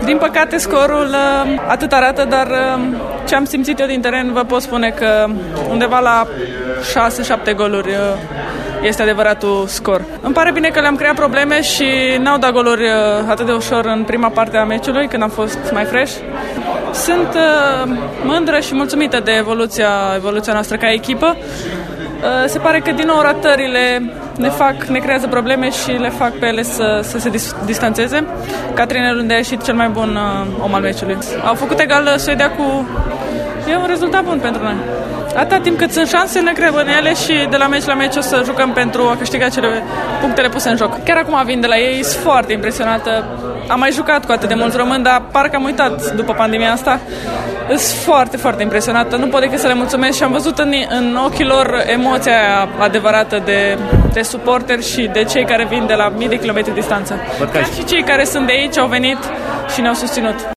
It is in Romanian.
Din păcate, scorul atât arată, dar ce am simțit eu din teren vă pot spune că undeva la 6-7 goluri este adevăratul scor. Îmi pare bine că le-am creat probleme și n-au dat goluri atât de ușor în prima parte a meciului, când am fost mai fresh. Sunt mândră și mulțumită de evoluția noastră ca echipă. Se pare că din nou ratările ne creează probleme și le fac pe ele să se distanțeze. Catrinel, unde a ieșit cel mai bun om al meciului. Au făcut egal Suedia E un rezultat bun pentru noi. Atâta timp cât sunt șanse, ne cred în ele și de la meci la meci o să jucăm pentru a câștiga punctele puse în joc. Chiar acum vin de la ei, sunt foarte impresionată. Am mai jucat cu atât de mulți români, dar parcă am uitat după pandemia asta. Sunt foarte, foarte impresionată. Nu pot decât să le mulțumesc și am văzut în ochii lor emoția adevărată de suporteri și de cei care vin de la mii de kilometri distanță. Chiar și cei care sunt de aici au venit și ne-au susținut.